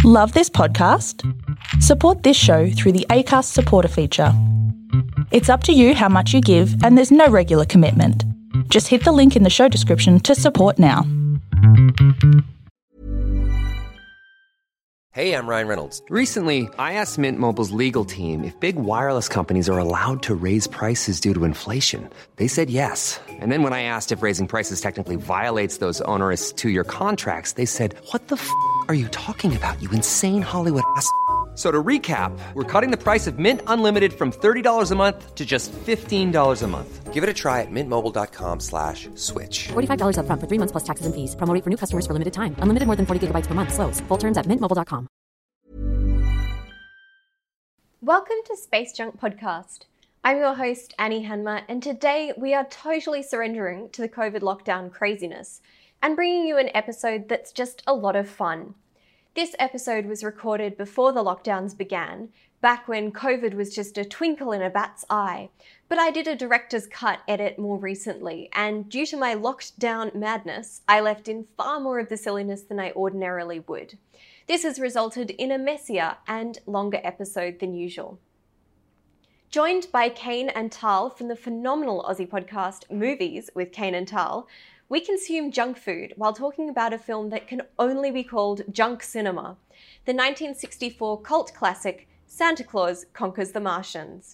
Love this podcast? Support this show through the Acast supporter feature. It's up to you how much you give, and there's no regular commitment. Just hit the link in the show description to support now. Hey, I'm Ryan Reynolds. Recently, I asked Mint Mobile's legal team if big wireless companies are allowed to raise prices due to inflation. They said yes. And then when I asked if raising prices technically violates those onerous two-year contracts, they said, "What the f*** are you talking about, you insane Hollywood ass?" So to recap, we're cutting the price of Mint Unlimited from $30 a month to just $15 a month. Give it a try at mintmobile.com/switch. $45 up front for 3 months plus taxes and fees. Promo rate for new customers for limited time. Unlimited more than 40 gigabytes per month. Slows full terms at mintmobile.com. Welcome to Space Junk Podcast. I'm your host, Annie Hanma, and today we are totally surrendering to the COVID lockdown craziness and bringing you an episode that's just a lot of fun. This episode was recorded before the lockdowns began, back when COVID was just a twinkle in a bat's eye. But I did a director's cut edit more recently, and due to my locked down madness, I left in far more of the silliness than I ordinarily would. This has resulted in a messier and longer episode than usual. Joined by Kane and Tal from the phenomenal Aussie podcast Movies with Kane and Tal, we consume junk food while talking about a film that can only be called junk cinema, the 1964 cult classic Santa Claus Conquers the Martians.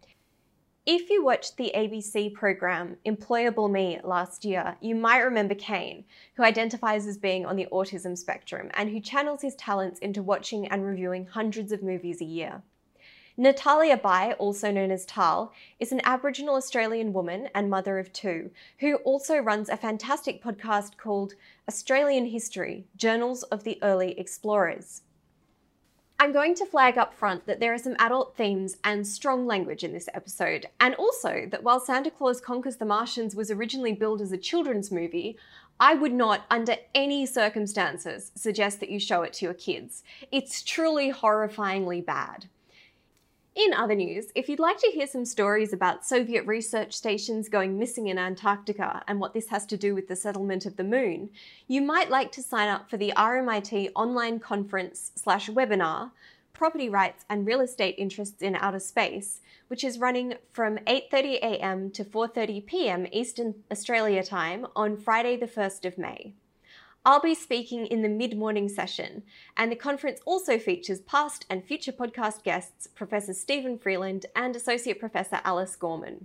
If you watched the ABC program Employable Me last year, you might remember Kane, who identifies as being on the autism spectrum and who channels his talents into watching and reviewing hundreds of movies a year. Natalia Bai, also known as Tal, is an Aboriginal Australian woman and mother of two, who also runs a fantastic podcast called Australian History, Journals of the Early Explorers. I'm going to flag up front that there are some adult themes and strong language in this episode, and also that while Santa Claus Conquers the Martians was originally billed as a children's movie, I would not, under any circumstances, suggest that you show it to your kids. It's truly horrifyingly bad. In other news, if you'd like to hear some stories about Soviet research stations going missing in Antarctica and what this has to do with the settlement of the moon, you might like to sign up for the RMIT online conference/webinar, Property Rights and Real Estate Interests in Outer Space, which is running from 8:30 a.m. to 4:30 p.m. Eastern Australia time on Friday the 1st of May. I'll be speaking in the mid-morning session, and the conference also features past and future podcast guests Professor Stephen Freeland and Associate Professor Alice Gorman.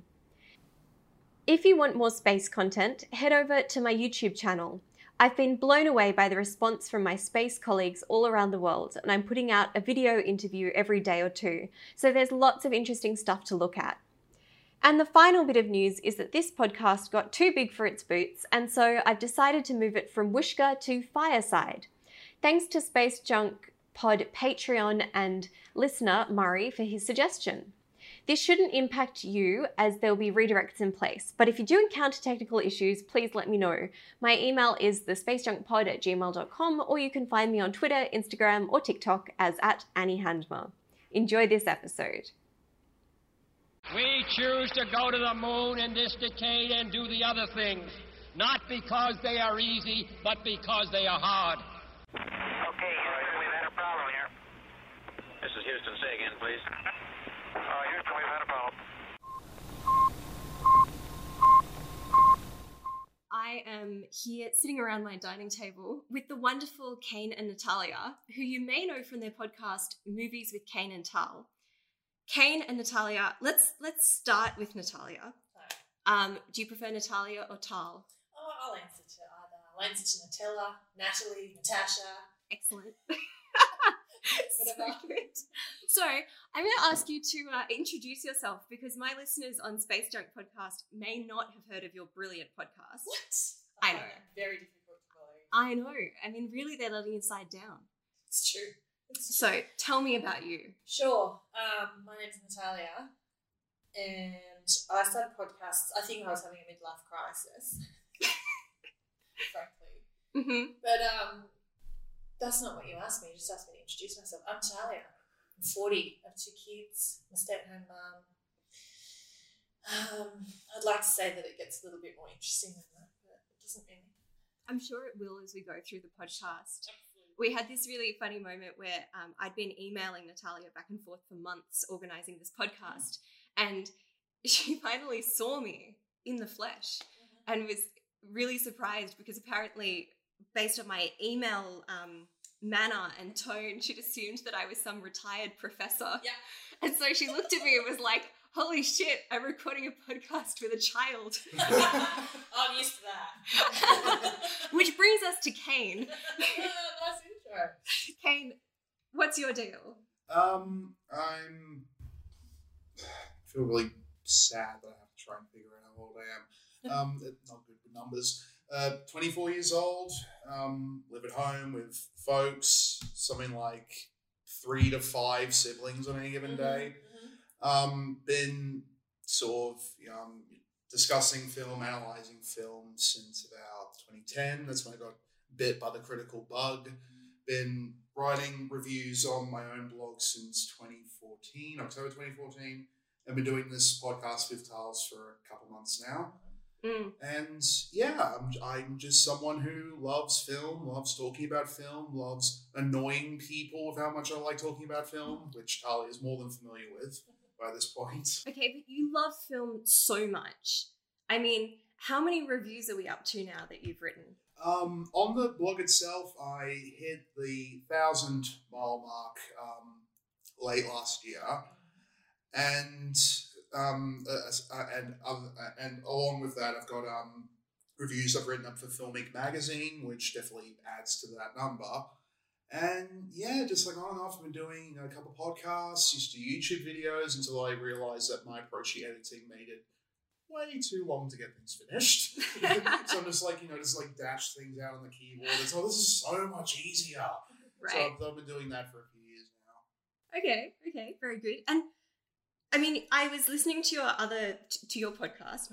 If you want more space content, head over to my YouTube channel. I've been blown away by the response from my space colleagues all around the world, and I'm putting out a video interview every day or two, so there's lots of interesting stuff to look at. And the final bit of news is that this podcast got too big for its boots, and so I've decided to move it from Whooshkaa to Fireside. Thanks to Space Junk Pod Patreon and listener Murray for his suggestion. This shouldn't impact you as there'll be redirects in place, but if you do encounter technical issues, please let me know. My email is thespacejunkpod@gmail.com, or you can find me on Twitter, Instagram, or TikTok as @AnnieHandma. Enjoy this episode. We choose to go to the moon in this decade and do the other things, not because they are easy, but because they are hard. Okay, Houston, we've had a problem here. This is Houston. Say again, please. Houston, we've had a problem. I am here sitting around my dining table with the wonderful Kane and Natalia, who you may know from their podcast Movies with Kane and Tal. Kane and Natalia, let's start with Natalia. Do you prefer Natalia or Tal? Oh, I'll answer to either. I'll answer to Nutella, Natalie, Natasha. Excellent. Whatever. So good. So I'm going to ask you to introduce yourself, because my listeners on Space Junk Podcast may not have heard of your brilliant podcast. What? I know. Very difficult to follow. I know. I mean, really, they're letting you side down. It's true. So tell me about you. Sure. My name's Natalia, and I started podcasts. I think I was having a midlife crisis, frankly. Mm-hmm. But that's not what you asked me. You just asked me to introduce myself. I'm Natalia. I'm 40. I have 2 kids. I'm a stay-at-home mum. I'd like to say that it gets a little bit more interesting than that, but it doesn't really. I'm sure it will as we go through the podcast. Absolutely. we had this really funny moment where I'd been emailing Natalia back and forth for months organising this podcast, and she finally saw me in the flesh and was really surprised because apparently, based on my email manner and tone, she'd assumed that I was some retired professor. Yeah. And so she looked at me and was like, holy shit, I'm recording a podcast with a child. I'm used to that. Which brings us to Kane. Nice intro. Kane, what's your deal? I feel really sad that I have to try and figure out how old I am. Not good with numbers. 24 years old, live at home with folks, something like 3 to 5 siblings on any given day. Been sort of discussing film, analysing film since about 2010. That's when I got bit by the critical bug. Been writing reviews on my own blog since 2014, October 2014. I've been doing this podcast with Tals for a couple months now. And yeah, I'm just someone who loves film, loves talking about film, loves annoying people with how much I like talking about film, which Talia is more than familiar with by this point. Okay, but you love film so much. I mean, how many reviews are we up to now that you've written? On the blog itself, I hit the 1,000-mile mark late last year, and along with that, I've got reviews I've written up for Filmic magazine, which definitely adds to that number. And yeah, just like on and off, I've been doing a couple podcasts, used to YouTube videos until I realized that my approach to editing made it way too long to get things finished. So I'm just like dash things out on the keyboard. It's this is so much easier. Right. So I've been doing that for a few years now. Okay, very good. And I mean, I was listening to your podcast,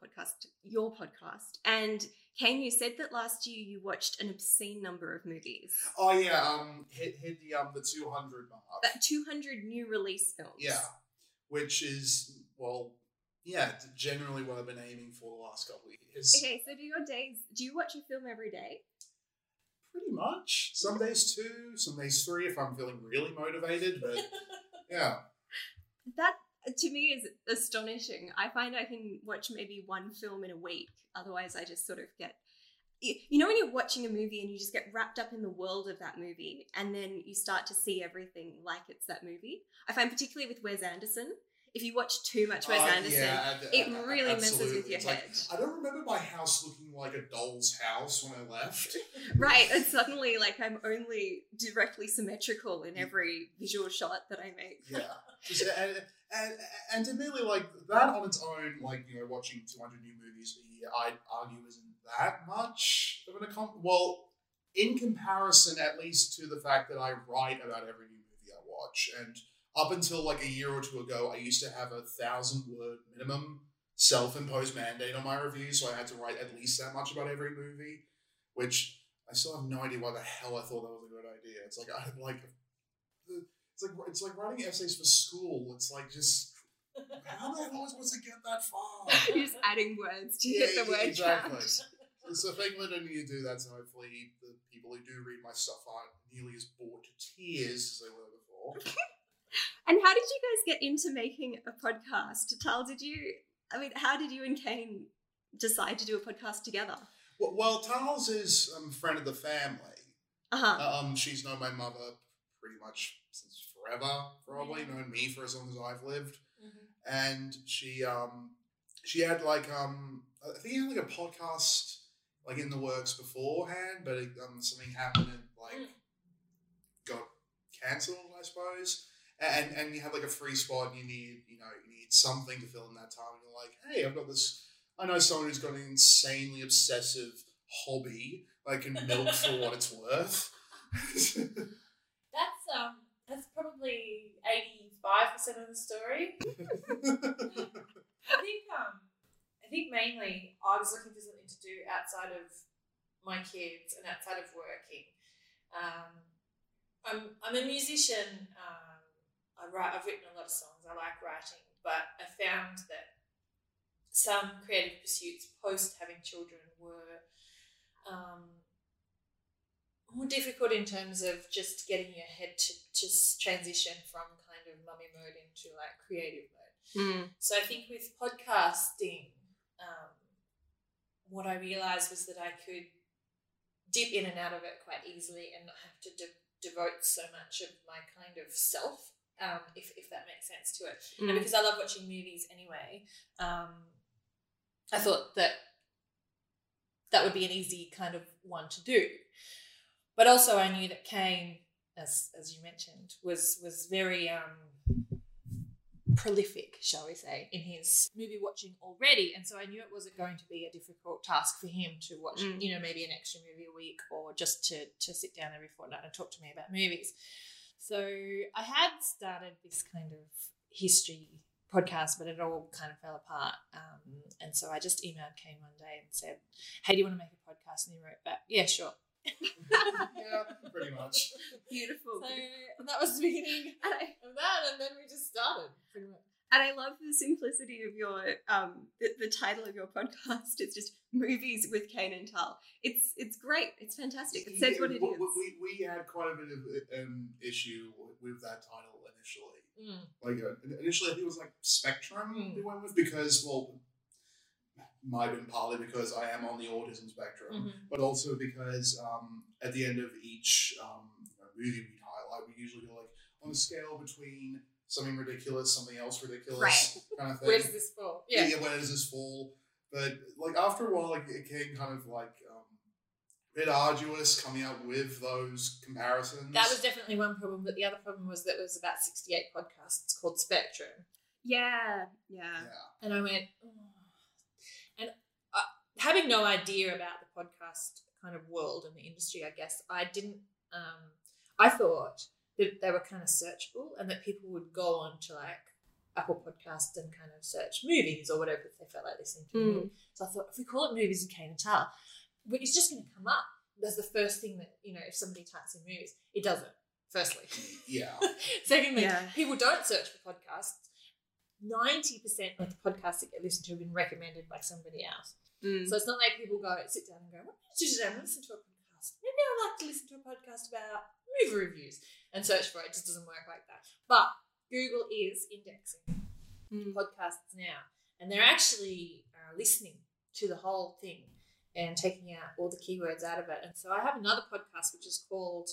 and Kane, you said that last year you watched an obscene number of movies. Oh yeah, hit the 200 mark. 200 new release films. Yeah, which is generally what I've been aiming for the last couple of years. Okay, so do you watch a film every day? Pretty much. Some days 2, some days 3 if I'm feeling really motivated, but yeah. That, to me, is astonishing. I find I can watch maybe one film in a week. Otherwise, I just sort of get... You know when you're watching a movie and you just get wrapped up in the world of that movie and then you start to see everything like it's that movie? I find particularly with Wes Anderson, if you watch too much Wes Anderson, it really messes with your head. I don't remember my house looking like a doll's house when I left. Right, and suddenly I'm only directly symmetrical in every visual shot that I make. Yeah. And admittedly, that on its own, watching 200 new movies a year, I'd argue isn't that much of an accomplishment. Well, in comparison, at least to the fact that I write about every new movie I watch. And up until a year or two ago, I used to have a 1,000-word minimum self-imposed mandate on my reviews, so I had to write at least that much about every movie, which I still have no idea why the hell I thought that was a good idea. It's like writing essays for school. It's just how the hell am I supposed to get that far? You're just adding words to hit the word exactly. count. So thankfully, I don't need to do that. So hopefully, the people who do read my stuff aren't nearly as bored to tears as they were before. And how did you guys get into making a podcast? Tal, how did you and Kane decide to do a podcast together? Well, Tals is a friend of the family. She's known my mother pretty much since forever, probably. Known me for as long as I've lived. And she had I think he had a podcast in the works beforehand, but something happened and got cancelled, I suppose. And you have a free spot and you need something to fill in that time. And you're like, hey, I've got this. I know someone who's got an insanely obsessive hobby I can milk for what it's worth. That's probably 85% of the story. I think mainly I was looking for something to do outside of my kids and outside of working. I'm a musician. I've written a lot of songs. I like writing, but I found that some creative pursuits post having children were more difficult in terms of just getting your head to just transition from kind of mummy mode into like creative mode. So I think with podcasting, what I realised was that I could dip in and out of it quite easily and not have to devote so much of my kind of self, if that makes sense to it. And because I love watching movies anyway, I thought that would be an easy kind of one to do. But also I knew that Kane, as you mentioned, was very prolific, shall we say, in his movie watching already. And so I knew it wasn't going to be a difficult task for him to watch, maybe an extra movie a week or just to sit down every fortnight and talk to me about movies. So I had started this kind of history podcast, but it all kind of fell apart. And so I just emailed Kane one day and said, hey, do you want to make a podcast? And he wrote back, yeah, sure. Yeah, pretty much. Beautiful. So that was the beginning of that, and then we just started pretty much. And I love the simplicity of your the title of your podcast. It's just Movies with Kane and Tal. It's great. It's fantastic. It says what it is. We had quite a bit of issue with that title initially. Like initially, I think it was like Spectrum we went with because, well, might have been partly because I am on the autism spectrum, but also because at the end of each movie we highlight, we usually go like on a scale between something ridiculous, something else ridiculous, kind of thing. Where does this fall? Yeah, where does this fall? But like after a while, like, it became kind of like a bit arduous coming up with those comparisons. That was definitely one problem, but the other problem was that it was about 68 podcasts called Spectrum. Yeah. And I went, and having no idea about the podcast kind of world and the industry, I guess, I didn't, I thought that they were kind of searchable and that people would go on to like Apple Podcasts and kind of search movies or whatever if they felt like listening to a movie. So I thought, if we call it Movies with Kane and Tal, it's just going to come up. That's the first thing that, if somebody types in movies, it doesn't, firstly. Yeah. Secondly, people don't search for podcasts. 90% of the podcasts that get listened to have been recommended by somebody else. So it's not like people sit down and go, what did you do today? I'm going to listen to a podcast. Maybe I'd like to listen to a podcast about movie reviews and search for it. It just doesn't work like that. But Google is indexing podcasts now, and they're actually listening to the whole thing and taking out all the keywords out of it. And so I have another podcast which is called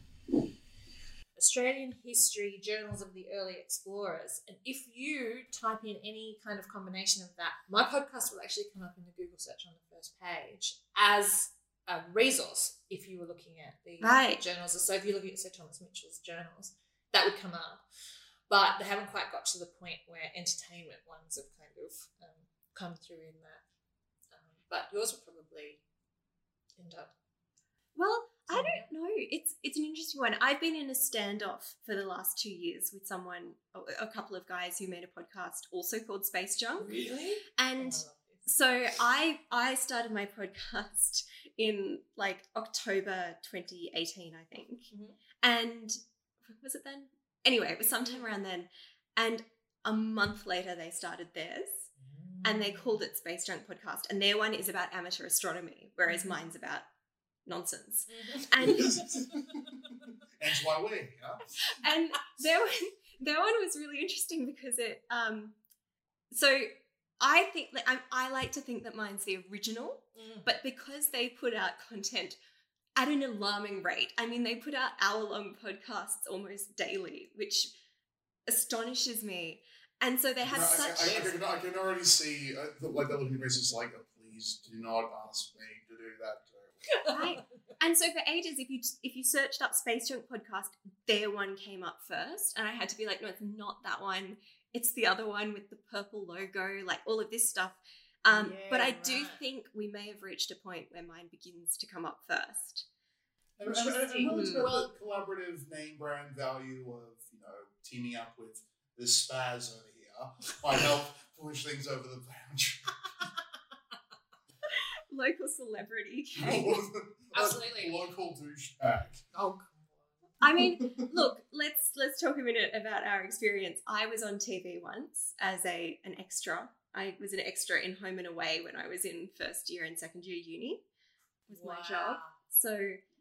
Australian History Journals of the Early Explorers. And if you type in any kind of combination of that, my podcast will actually come up in the Google search on the first page as a resource if you were looking at the journals. So if you're looking at Sir Thomas Mitchell's journals, that would come up. But they haven't quite got to the point where entertainment ones have kind of come through in that. But yours will probably end up. Well, I don't know. It's an interesting one. I've been in a standoff for the last 2 years with a couple of guys who made a podcast also called Space Junk. Really? And so I started my podcast in like October 2018, I think. And was it then? Anyway, it was sometime around then. And a month later, they started theirs. And they called it Space Junk Podcast. And their one is about amateur astronomy, whereas mine's about nonsense. And hence why we, and their one was really interesting because it so I think I like to think that mine's the original, but because they put out content at an alarming rate, I mean they put out hour-long podcasts almost daily, which astonishes me. And so they had I can already see like that looking at faces like, please do not ask me to do that. Right. And so for ages, if you searched up Space Junk Podcast, their one came up first, and I had to be like, no, it's not that one. It's the other one with the purple logo, like all of this stuff. But I do think we may have reached a point where mine begins to come up first. And the collaborative name brand value of teaming up with this spaz over here might help push things over the boundary. Local celebrity cake. Absolutely. Local douchebag. Oh, come on. I mean, look, let's talk a minute about our experience. I was on TV once as an extra. I was an extra in Home and Away when I was in first year and second year uni. Was my job. So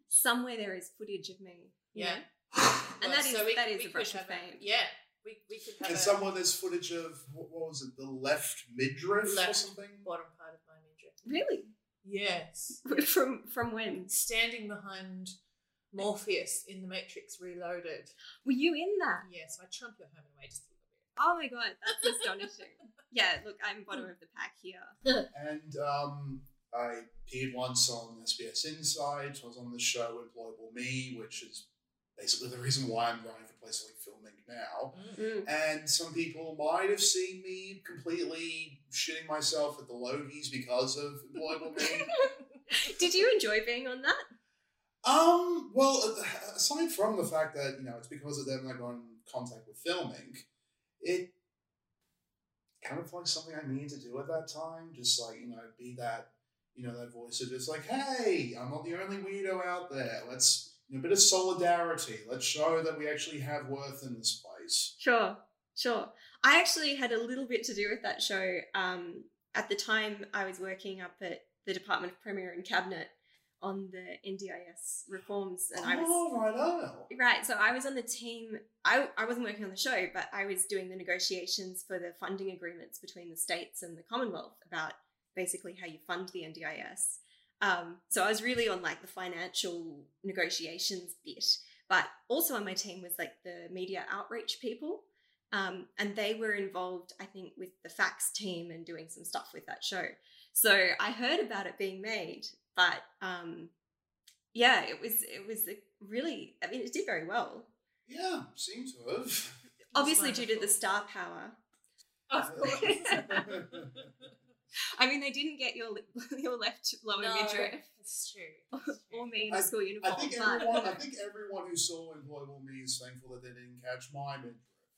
somewhere there is footage of me. you Yeah. know? And Well, that is so we a could brush of have fame. Yeah. We could have And somewhere there's footage of, what was it, the left midriff or left something? bottom part of my midriff. Really? Yes. From when? Standing behind Morpheus in The Matrix Reloaded. Were you in that? Yes, I trump your home and away just a little bit. Oh my god, that's astonishing. Yeah, look, I'm bottom of the pack here. And I appeared once on SBS Inside. I was on the show Employable Me, which is basically the reason why I'm running for places like Filming now. And some people might have seen me completely shitting myself at the Logies because of Employable Me. Did you enjoy being on that? Well, aside from the fact that, it's because of them I got in contact with Filming, it kind of like something I needed to do at that time. Just like, be that, that voice of just like, hey, I'm not the only weirdo out there. Let's, a bit of solidarity. Let's show that we actually have worth in this place. Sure. I actually had a little bit to do with that show. At the time, I was working up at the Department of Premier and Cabinet on the NDIS reforms, and I was right. So I was on the team. I wasn't working on the show, but I was doing the negotiations for the funding agreements between the states and the Commonwealth about basically how you fund the NDIS. So I was really on like the financial negotiations bit, but also on my team was like the media outreach people. And they were involved, I think, with the fax team and doing some stuff with that show. So I heard about it being made, but yeah, it was a really, I mean, it did very well. Yeah, seems to have. Obviously due to the star power. Of course. I mean, they didn't get your left lower midriff. It's true. Or me in a school uniform. I think everyone who saw Employable Me is thankful that they didn't catch my midriff.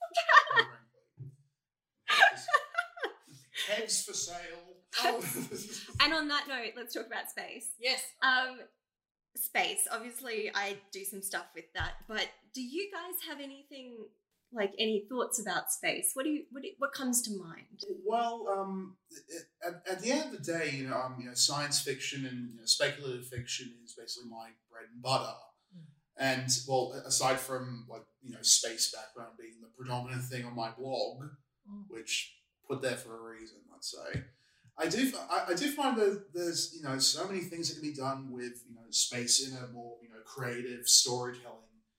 Kegs for sale. And on that note, let's talk about space. Yes. Space. Obviously, I do some stuff with that. But do you guys have anything, like any thoughts about space? What comes to mind? Well, at the end of the day, science fiction and speculative fiction is basically my bread and butter. And well, aside from like space background being the predominant thing on my blog, which put there for a reason, let's say, I do find that there's so many things that can be done with space in a more creative storytelling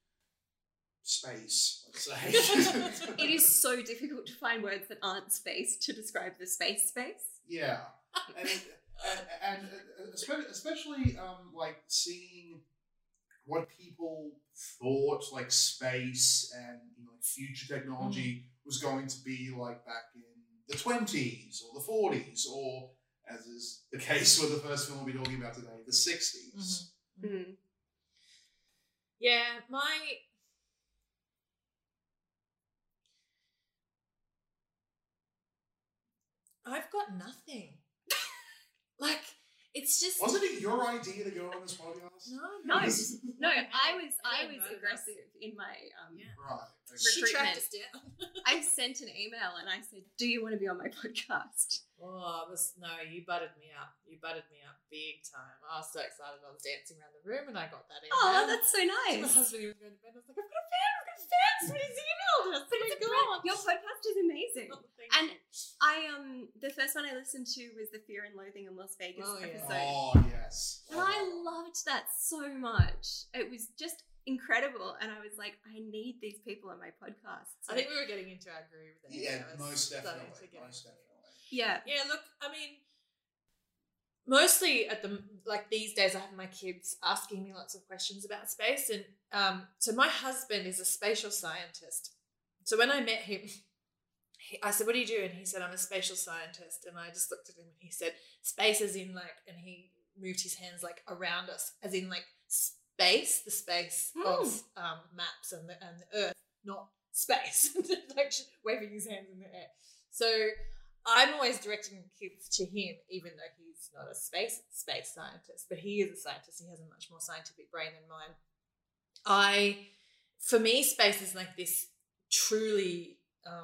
space, let's say. It is so difficult to find words that aren't space to describe the space. Yeah, and especially like seeing what people thought like space and future technology was going to be like back in the 20s or the 40s, or as is the case with the first film we'll be talking about today, the 60s. Yeah, I've got nothing. Like, it's just... Wasn't it your idea to go on this podcast? No. I was aggressive in my She tracked us down. I sent an email and I said, "Do you want to be on my podcast?" Oh, you butted me up. You butted me up big time. I was so excited. I was dancing around the room and I got that email. Oh, that's so nice. So my husband, he was going to bed. I was like, I've got a fan. Somebody's emailed us. But it's great. Your podcast is amazing. And the first one I listened to was the Fear and Loathing in Las Vegas episode. Oh, yes. And I loved that so much. It was just incredible. And I was like, I need these people on my podcast. So. I think we were getting into our groove then. Yeah, most definitely. Yeah. Yeah, look, I mean, mostly these days I have my kids asking me lots of questions about space. And so my husband is a spatial scientist. So when I met him, I said, what do you do? And he said, I'm a spatial scientist. And I just looked at him and he said, space as in like, and he moved his hands like around us, as in like space, the space of maps and the earth, not space. Like waving his hands in the air. So I'm always directing kids to him, even though he's not a space scientist, but he is a scientist. He has a much more scientific brain than mine. For me, space is like this truly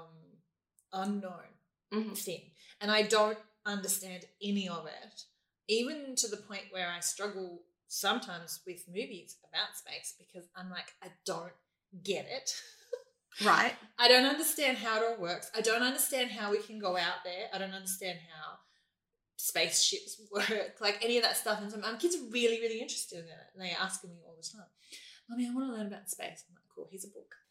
unknown thing, and I don't understand any of it, even to the point where I struggle sometimes with movies about space because I'm like, I don't get it. Right. I don't understand how it all works. I don't understand how we can go out there. I don't understand how spaceships work, like any of that stuff. And so my kids are really, really interested in it. And they're asking me all the time, Mommy, I want to learn about space. I'm like, cool, here's a book.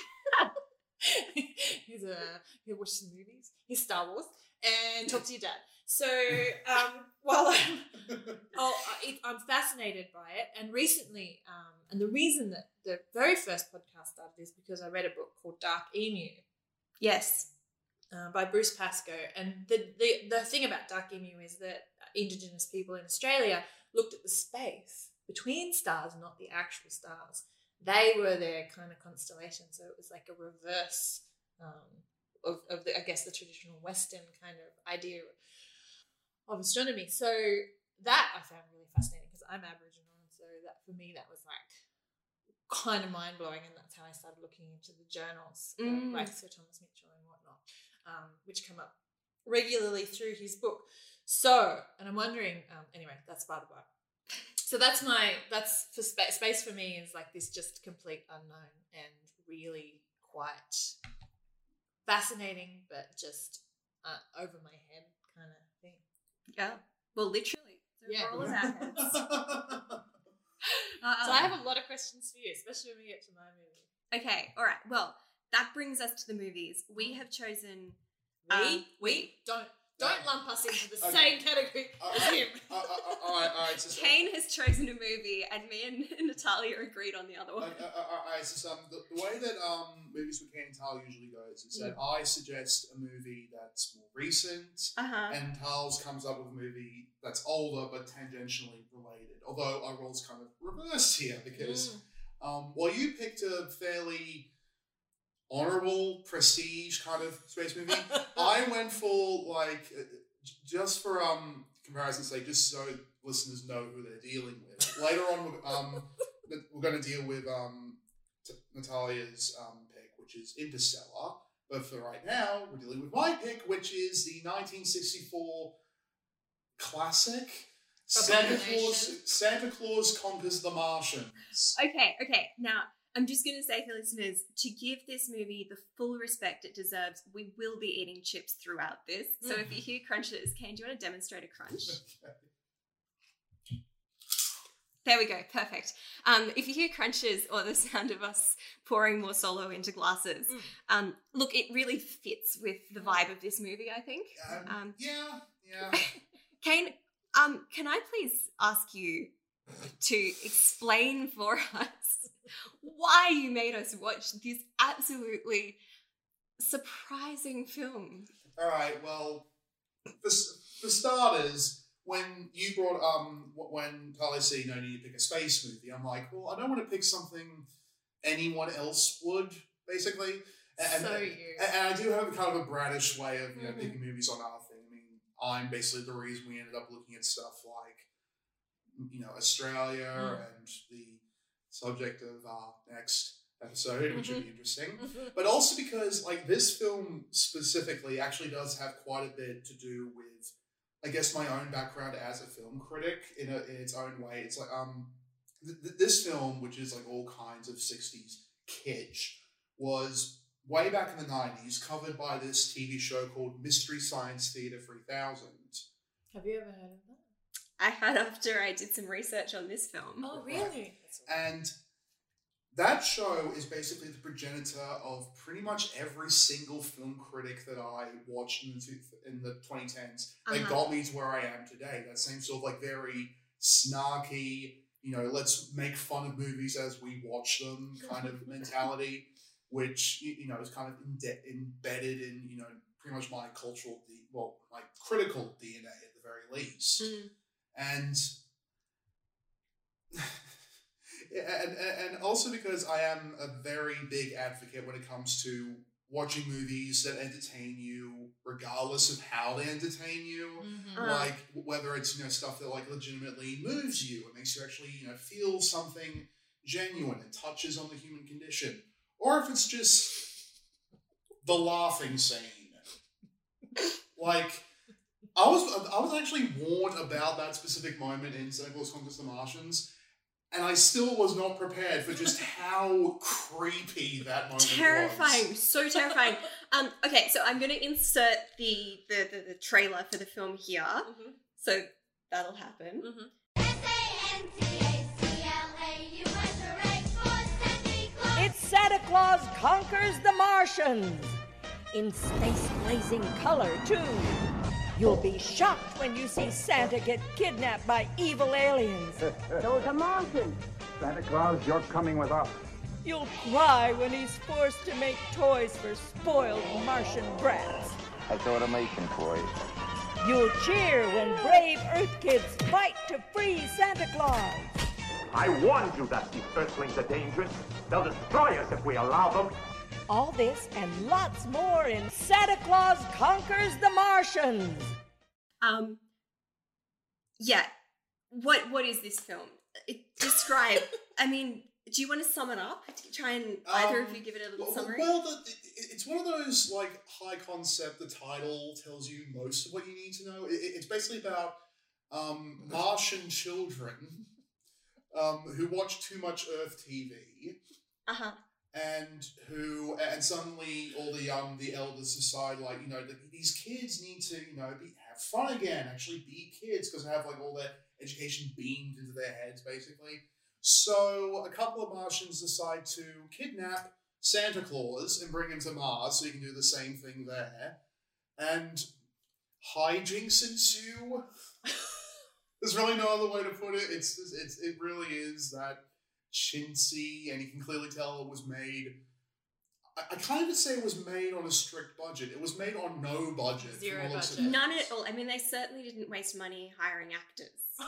He'll watch some movies. Here's Star Wars. And talk to your dad. So while I'm fascinated by it, and recently, and the reason that the very first podcast started is because I read a book called Dark Emu. Yes. By Bruce Pascoe. And the thing about Dark Emu is that Indigenous people in Australia looked at the space between stars, not the actual stars. They were their kind of constellation. So it was like a reverse of the, I guess, the traditional Western kind of idea of astronomy. So that I found really fascinating because I'm Aboriginal, and so that for me that was like kind of mind blowing, and that's how I started looking into the journals like Sir Thomas Mitchell and whatnot, which come up regularly through his book. So, and I'm wondering, anyway, that's by the by. So that's for space for me is like this just complete unknown and really quite fascinating, but just over my head kind of thing. Yeah. Well, literally. Yeah. We're all in our heads. So I have a lot of questions for you, especially when we get to my movie. Okay. All right. Well, that brings us to the movies. We have chosen. We don't lump us into the same category as him. All right. Kane has chosen a movie, and me and Natalia agreed on the other one. So the way that movies with Kane and Tal usually goes is that I suggest a movie that's more recent, and Tal's comes up with a movie that's older but tangentially related. Although our roles kind of reversed here because while you picked a fairly honorable prestige kind of space movie, I went for like just for comparison's sake, just so listeners know who they're dealing with. Later on, we're going to deal with Natalia's pick, which is Interstellar. But for right now, we're dealing with my pick, which is the 1964 classic Santa Claus Conquers the Martians. Okay. Now, I'm just going to say for listeners, to give this movie the full respect it deserves, we will be eating chips throughout this. So if you hear crunches, Kane, do you want to demonstrate a crunch? Okay. There we go. Perfect. If you hear crunches or the sound of us pouring more Solo into glasses, look, it really fits with the vibe of this movie, I think. Yeah. Kane, can I please ask you to explain for us why you made us watch this absolutely surprising film? All right, well, for starters, when you brought when Talia said, you need to pick a space movie, I'm like, well, I don't want to pick something anyone else would, basically. And I do have kind of a bratish way of picking movies on our thing. I mean, I'm basically the reason we ended up looking at stuff like Australia and the subject of our next episode, which would be interesting. But also because this film specifically actually does have quite a bit to do with, I guess, my own background as a film critic in its own way. It's like this film, which is like all kinds of 60s kitsch, was way back in the 90s covered by this TV show called Mystery Science Theater 3000. Have you ever heard of that? I had after I did some research on this film. Oh, really? And that show is basically the progenitor of pretty much every single film critic that I watched in the 2010s that got me to where I am today. That same sort of very snarky, let's make fun of movies as we watch them kind of mentality, which, is kind of embedded in, pretty much my cultural, my critical DNA at the very least. And also because I am a very big advocate when it comes to watching movies that entertain you, regardless of how they entertain you. Like whether it's stuff that legitimately moves you, it makes you actually feel something genuine, it touches on the human condition, or if it's just the laughing scene, I was actually warned about that specific moment in Santa Claus Conquers the Martians, and I still was not prepared for just how creepy that moment Terrifying, was. so terrifying. Okay, so I'm going to insert the trailer for the film here, so that'll happen. It's Santa Claus Conquers the Martians. In space-blazing color, too. You'll be shocked when you see Santa get kidnapped by evil aliens. Those are Martians. Santa Claus, you're coming with us. You'll cry when he's forced to make toys for spoiled Martian brats. That's automation for you. You'll cheer when brave Earth kids fight to free Santa Claus. I warned you that these Earthlings are dangerous. They'll destroy us if we allow them. All this and lots more in Santa Claus Conquers the Martians. Yeah. What is this film? Describe. I mean, do you want to sum it up? Try and either of you give it a little summary. Well, it's one of those like high concept. The title tells you most of what you need to know. It's basically about Martian children who watch too much Earth TV. And suddenly all the elders decide, like, you know, these kids need to, you know, have fun again, actually be kids, because they have like all their education beamed into their heads, basically. So a couple of Martians decide to kidnap Santa Claus and bring him to Mars so you can do the same thing there. And hijinks ensue. There's really no other way to put it. It really is that chintzy, and you can clearly tell it was made. I can't even say it was made on a strict budget. It was made on no budget. Zero budget. None at all. I mean, they certainly didn't waste money hiring actors.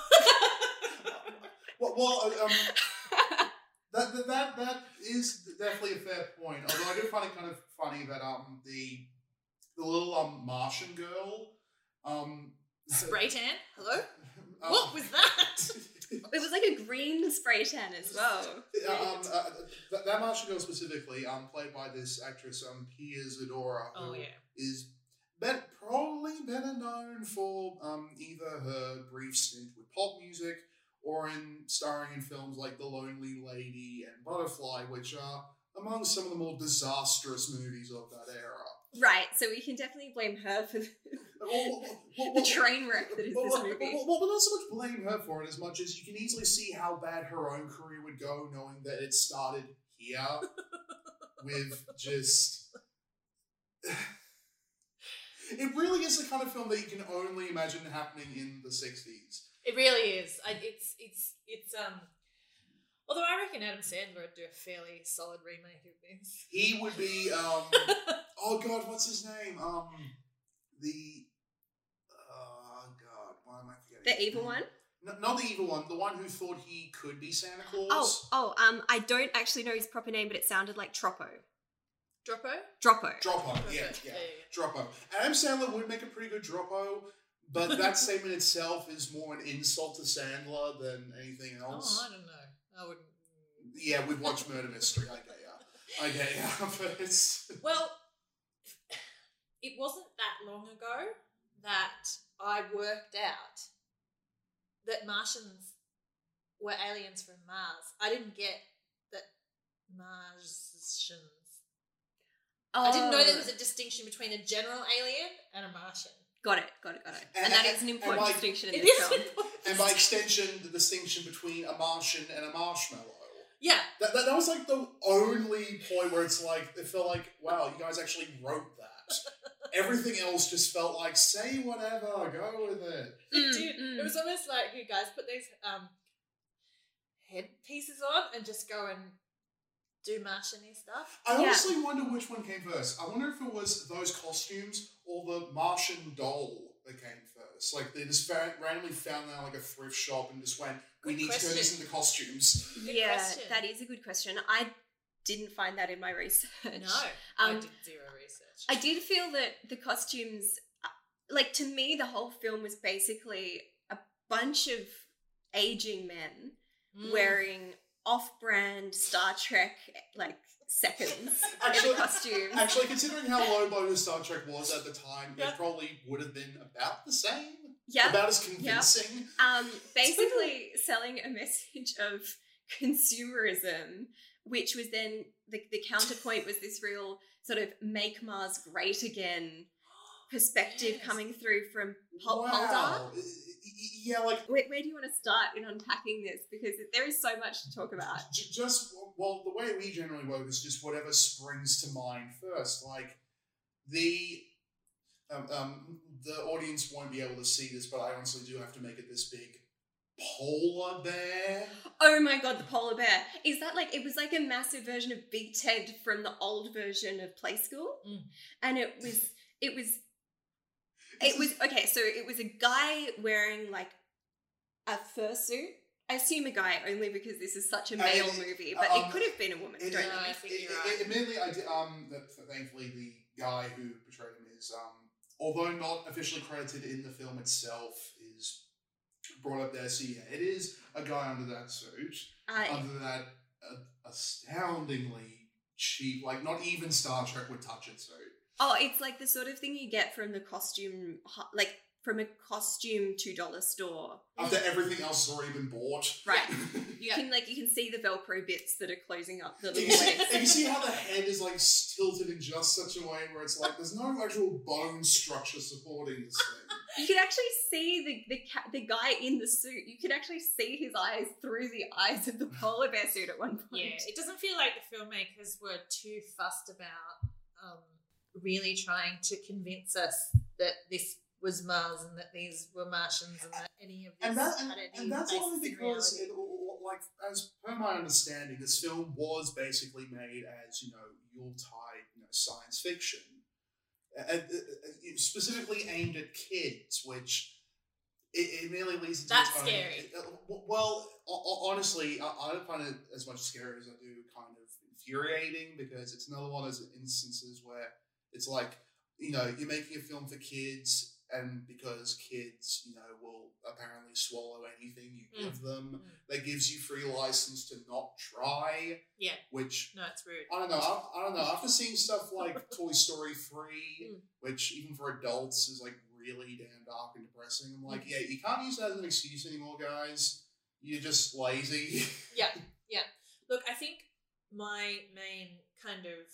That is definitely a fair point. Although I do find it kind of funny that the little Martian girl spray tan. Hello. What was that? It was like a green spray tan as well. That Martian girl specifically, played by this actress, Pia Zadora, who is probably better known for either her brief stint with pop music or in starring in films like The Lonely Lady and Butterfly, which are among some of the more disastrous movies of that era. Right, so we can definitely blame her for the train wreck that is this movie. Well, not so much blame her for it as much as you can easily see how bad her own career would go, knowing that it started here with just... It really is the kind of film that you can only imagine happening in the 60s. It really is. It's although I reckon Adam Sandler would do a fairly solid remake of this. He would be, oh God, what's his name? Why am I forgetting? The evil one? No, not the evil one, the one who thought he could be Santa Claus. I don't actually know his proper name, but it sounded like Troppo. Droppo, yeah. Droppo. Adam Sandler would make a pretty good Droppo, but that statement itself is more an insult to Sandler than anything else. Oh, I don't know. I wouldn't. Yeah, we've watched Murder Mystery. I get ya. But it's... Well, it wasn't that long ago that I worked out that Martians were aliens from Mars. I didn't get that Martians. I didn't know there was a distinction between a general alien and a Martian. Got it. And that is an important distinction in this film. And by extension, the distinction between a Martian and a marshmallow. Yeah. That was like the only point where it's like, it felt like, wow, you guys actually wrote that. Everything else just felt like, say whatever, go with it. It did. It was almost like you guys put these headpieces on and just go and do Martian-y stuff. I honestly wonder which one came first. I wonder if it was those costumes or the Martian doll that came first. Like, they just randomly found that like a thrift shop and just went, we need to turn this into costumes. That is a good question. I didn't find that in my research. No, I did zero research. I did feel that the costumes, like, to me, the whole film was basically a bunch of aging men wearing off-brand Star Trek like seconds in the costumes. Actually, considering how low budget Star Trek was at the time, it probably would have been about the same. Yeah. About as convincing. Basically selling a message of consumerism, which was then the counterpoint was this real sort of make Mars great again perspective coming through from Poldark. Yeah, like... Where do you want to start in unpacking this? Because there is so much to talk about. Well, the way we generally work is just whatever springs to mind first. Like, the audience won't be able to see this, but I honestly do have to make it this big. Polar bear? Oh my god, the polar bear. Is that like, it was like a massive version of Big Ted from the old version of Play School? And it was okay, so it was a guy wearing like a fursuit. I assume a guy only because this is such a male movie, but it could have been a woman. Admittedly, I did, thankfully the guy who portrayed him is, although not officially credited in the film itself, is brought up there. So yeah, it is a guy under that suit, under that astoundingly cheap, like not even Star Trek would touch it suit. Oh, it's like the sort of thing you get from the costume, like from a costume $2 store. After everything else has already been bought. Right. You can see the Velcro bits that are closing up the little and you see how the head is like tilted in just such a way where it's like there's no actual bone structure supporting this thing. You can actually see the guy in the suit. You can actually see his eyes through the eyes of the polar bear suit at one point. Yeah, it doesn't feel like the filmmakers were too fussed about really trying to convince us that this was Mars and that these were Martians and that any of this had any and that's basis only in because, reality. like, as per my understanding, this film was basically made as, Yuletide, science fiction. Specifically aimed at kids, which it merely leads into That's scary. Well, honestly, I don't find it as much scary as I do kind of infuriating, because it's another one of those instances where it's like, you're making a film for kids, and because kids, will apparently swallow anything you give them, that gives you free license to not try. Yeah. Which... No, it's rude. I don't know. After seeing stuff like Toy Story 3, which even for adults is like really damn dark and depressing, I'm like, yeah, you can't use that as an excuse anymore, guys. You're just lazy. Yeah. Look, I think my main kind of,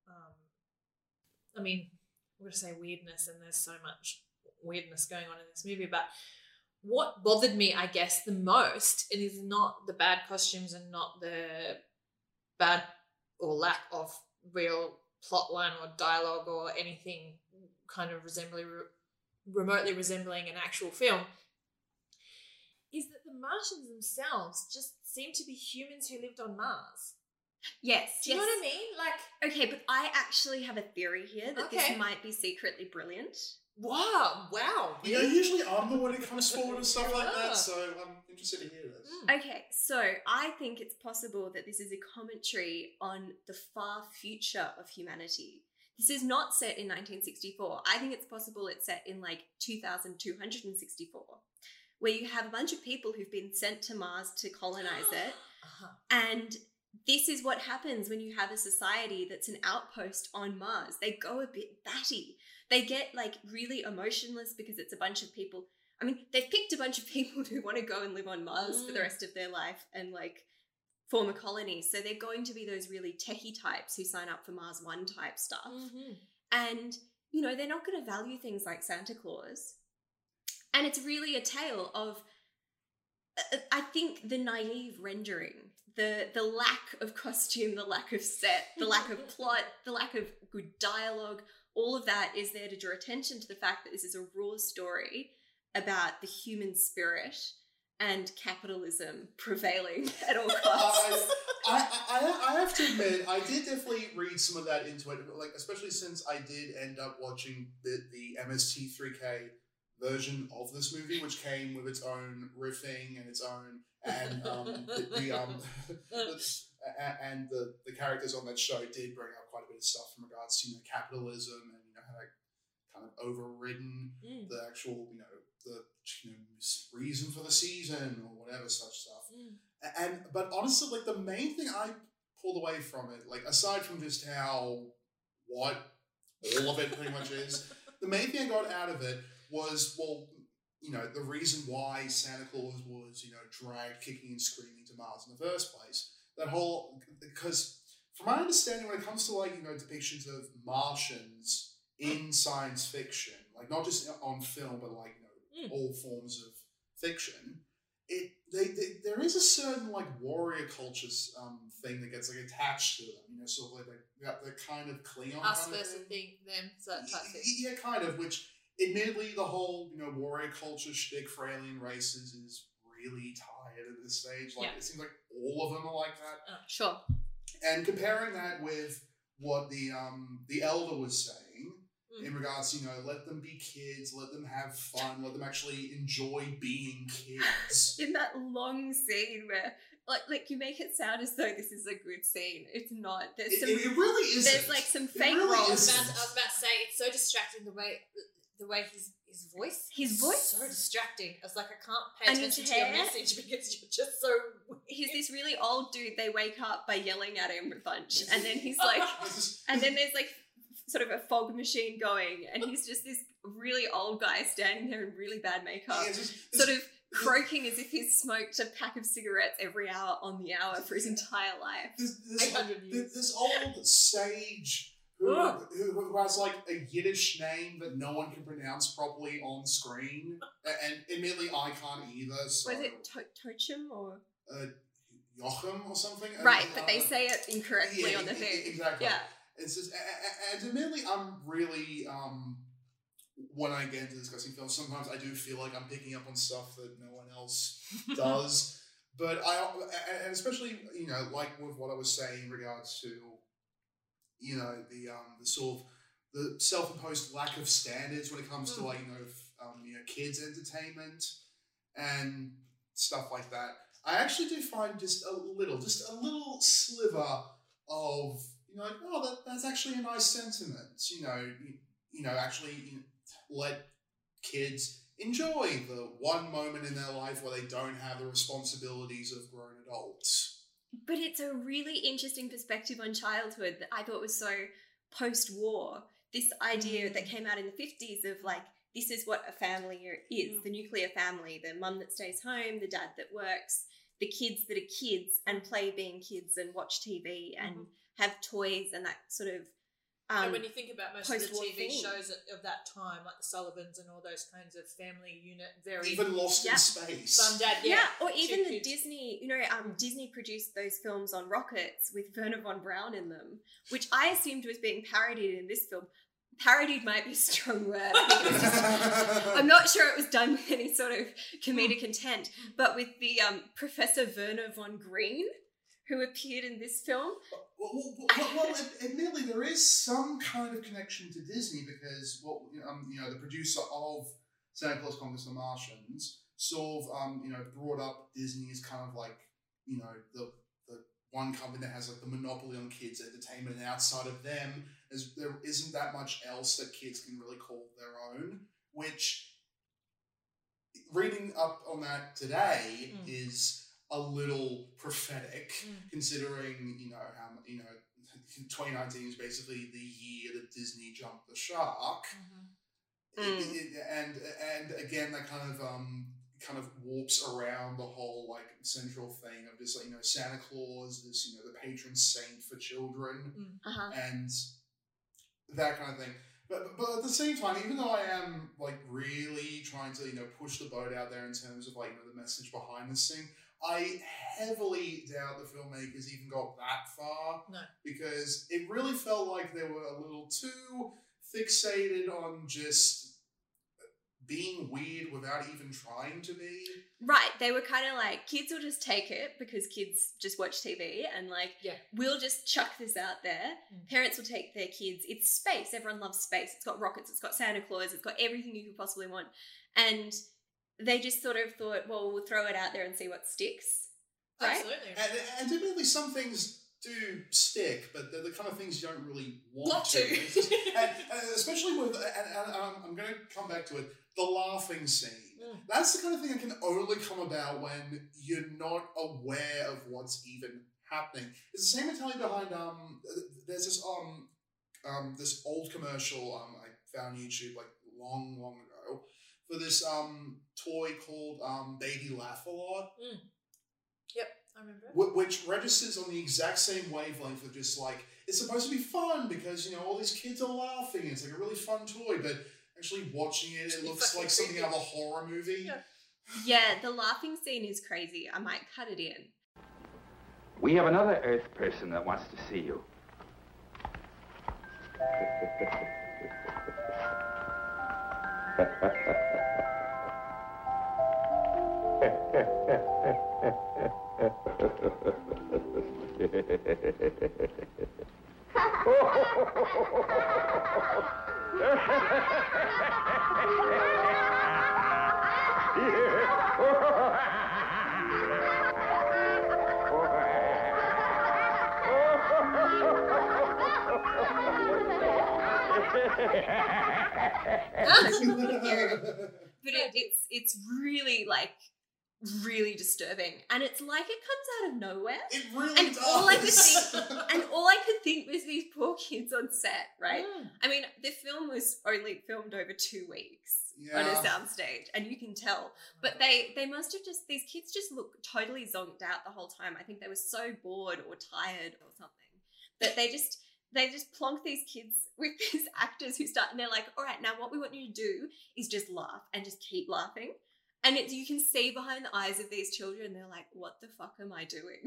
I'm going to say weirdness, and there's so much weirdness going on in this movie, but what bothered me, I guess, the most, it is not the bad costumes and not the bad or lack of real plot line or dialogue or anything kind of remotely resembling an actual film, is that the Martians themselves just seem to be humans who lived on Mars. Yes. Do you know what I mean? Like, okay, but I actually have a theory here that this might be secretly brilliant. Wow. Usually I'm the one who comes forward and stuff like that, so I'm interested to hear this. Okay, so I think it's possible that this is a commentary on the far future of humanity. This is not set in 1964. I think it's possible it's set in like 2264, where you have a bunch of people who've been sent to Mars to colonize it, and this is what happens when you have a society that's an outpost on Mars. They go a bit batty. They get like really emotionless because it's a bunch of people. I mean, they've picked a bunch of people who want to go and live on Mars for the rest of their life and like form a colony. So they're going to be those really techie types who sign up for Mars One type stuff. And, they're not going to value things like Santa Claus. And it's really a tale of, I think, the naive rendering. The lack of costume, the lack of set, the lack of plot, the lack of good dialogue, all of that is there to draw attention to the fact that this is a raw story about the human spirit and capitalism prevailing at all costs. I have to admit, I did definitely read some of that into it, like especially since I did end up watching the MST3K version of this movie, which came with its own riffing and its own and the characters on that show did bring up quite a bit of stuff in regards to capitalism and how that kind of overridden the actual reason for the season or whatever such stuff. But honestly, like the main thing I pulled away from it, like aside from just what all of it pretty much is, the main thing I got out of it was, the reason why Santa Claus was, dragged kicking and screaming to Mars in the first place. Because from my understanding, when it comes to depictions of Martians in science fiction, like not just on film, but all forms of fiction, there is a certain warrior culture thing that gets attached to them, sort of that kind of Cleon us kind of versus them, so that type thing. Yeah, kind of. Which admittedly, the whole warrior culture shtick for alien races is really tired at this stage. It seems like all of them are like that. Sure. And comparing that with what the elder was saying in regards to, let them be kids, let them have fun, let them actually enjoy being kids. In that long scene where, like you make it sound as though this is a good scene. It's not. There's some. It really isn't. There's some fake really roles. I was about to say, it's so distracting the way his voice. His voice? So distracting. I was like, I can't pay attention to your message because you're just so weird. He's this really old dude. They wake up by yelling at him a bunch, and then he's like, and then there's sort of a fog machine going, and he's just this really old guy standing there in really bad makeup, sort of croaking as if he's smoked a pack of cigarettes every hour on the hour for his entire life. This old sage who has a Yiddish name that no one can pronounce properly on screen, and admittedly I can't either. So. Was it Tochum or Joachim or something? Right, but they say it incorrectly on the thing. Exactly. Yeah. It's just, and admittedly, I'm really, when I get into discussing films, sometimes I do feel like I'm picking up on stuff that no one else does. But and especially, like with what I was saying in regards to, the sort of the self-imposed lack of standards when it comes to kids entertainment and stuff like that. I actually do find just a little sliver of. That's actually a nice sentiment. Actually let kids enjoy the one moment in their life where they don't have the responsibilities of grown adults. But it's a really interesting perspective on childhood that I thought was so post-war. This idea that came out in the 50s of this is what a family is, the nuclear family, the mum that stays home, the dad that works, the kids that are kids and play being kids and watch TV and have toys and that sort of and when you think about most of the TV thing. shows of that time, like the Sullivans and all those kinds of family unit, very even Lost in Space, Mum, Dad, or even the Disney. Disney produced those films on rockets with Werner von Braun in them, which I assumed was being parodied in this film. Parodied might be a strong word. I think it was just, I'm not sure it was done with any sort of comedic intent, but with the Professor Werner von Green, who appeared in this film. Well, admittedly, there is some kind of connection to Disney because the producer of Santa Claus Conquers the Martians sort of brought up Disney as kind of the one company that has the monopoly on kids' entertainment, and outside of them, there isn't that much else that kids can really call their own. Which, reading up on that today, is a little prophetic, considering how 2019 is basically the year that Disney jumped the shark, and again that kind of warps around the whole central thing of just Santa Claus, this the patron saint for children, and that kind of thing. But at the same time, even though I am really trying to push the boat out there in terms of the message behind this thing, I heavily doubt the filmmakers even got that far. No, because it really felt like they were a little too fixated on just being weird without even trying to be. Right. They were kind of kids will just take it because kids just watch TV and we'll just chuck this out there. Parents will take their kids. It's space. Everyone loves space. It's got rockets. It's got Santa Claus. It's got everything you could possibly want. And they just sort of thought, well, we'll throw it out there and see what sticks. Right? Absolutely. And admittedly, some things do stick, but they're the kind of things you don't really want to. And especially with, and I'm going to come back to it, the laughing scene. That's the kind of thing that can only come about when you're not aware of what's even happening. It's the same mentality behind there's this this old commercial I found on YouTube like long ago for this toy called Baby Laugh a Lot. Yep, I remember. Which registers on the exact same wavelength of just like, it's supposed to be fun because, you know, all these kids are laughing. It's like a really fun toy, but actually watching it looks like something out of a horror movie. Yeah, the laughing scene is crazy. I might cut it in. We have another Earth person that wants to see you. But it's really like really disturbing, and it's like it comes out of nowhere. It really and does. All I could think was these poor kids on set, right? I mean, the film was only filmed over 2 weeks on a soundstage, and you can tell. But they must have just, these kids just look totally zonked out the whole time. I think they were so bored or tired or something that they just plonk these kids with these actors who start, and they're like, all right, now what we want you to do is just laugh and just keep laughing. And you can see behind the eyes of these children, they're like, what the fuck am I doing?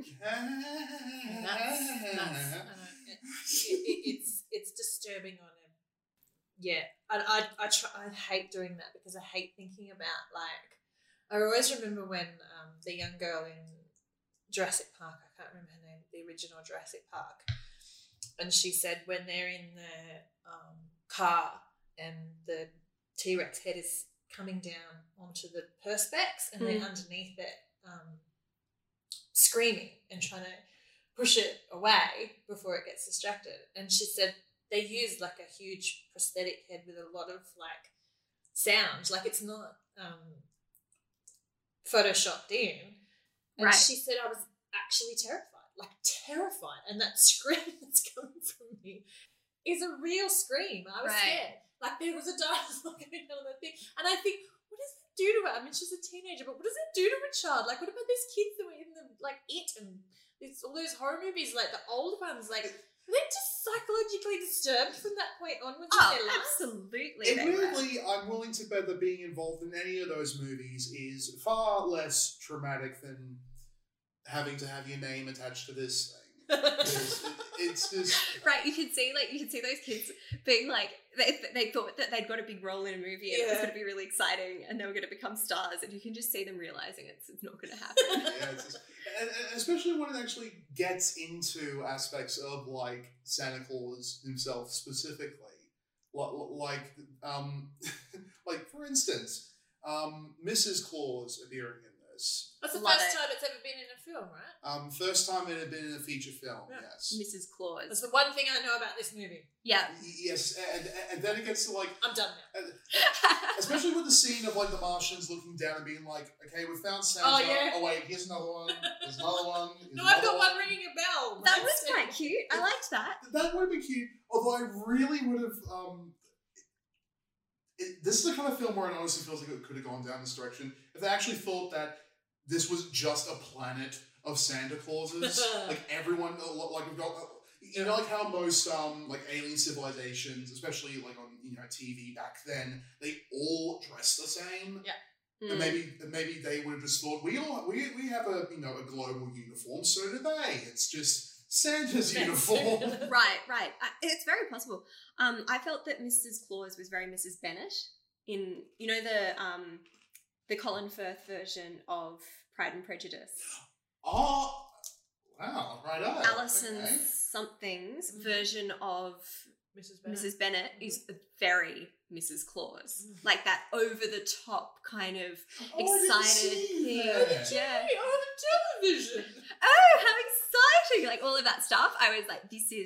It's disturbing on him. Yeah. And I hate doing that because I hate thinking about, like, I always remember when the young girl in Jurassic Park, I can't remember her name, the original Jurassic Park, and she said when they're in the car and the T-Rex head is coming down onto the perspex and they're underneath it screaming and trying to push it away before it gets distracted. And she said they used like a huge prosthetic head with a lot of like sound, like it's not photoshopped in. And she said I was actually terrified, and that scream that's coming from me is a real scream. I was scared. Like there was a dinosaur going on the thing. And I think, what does it do to her? I mean, she's a teenager, but what does it do to a child? Like, what about these kids that were in the, like, It and all those horror movies, like the old ones, like, were they just psychologically disturbed from that point onwards in their lives? Absolutely. Admittedly, I'm willing to bet that being involved in any of those movies is far less traumatic than having to have your name attached to this thing. It's just right. You can see those kids being like they thought that they'd got a big role in a movie and it was going to be really exciting and they were going to become stars, and you can just see them realizing it's not going to happen. And especially when it actually gets into aspects of like Santa Claus himself specifically, like for instance, Mrs. Claus appearing in this. That's the first time it's ever been in a film, right? First time it had been in a feature film, yes. Mrs. Claus. That's the one thing I know about this movie. Yeah. Yes, and then it gets to like... I'm done now. Especially with the scene of like the Martians looking down and being like, okay, we found Santa. Oh, yeah. Oh wait, here's another one. There's another one. No, I've got one ringing a bell. That was quite cute. I liked that. That would have been cute, although I really would have... this is the kind of film where it honestly feels like it could have gone down this direction. If they actually thought that this was just a planet of Santa Clauses, like everyone, like we've got, you know, like how most like alien civilizations, especially like on TV back then, they all dress the same. Yeah. And maybe they would have just thought we have a a global uniform. So do they. It's just Santa's uniform. Right. It's very possible. I felt that Mrs. Claus was very Mrs. Bennet in the Colin Firth version of Pride and Prejudice. Oh, wow! Right on. Alison Something's version of Mrs. Bennet is very Mrs. Claus, like that over the top kind of excited thing. Yeah, on television. Oh, how exciting! Like all of that stuff. I was like, this is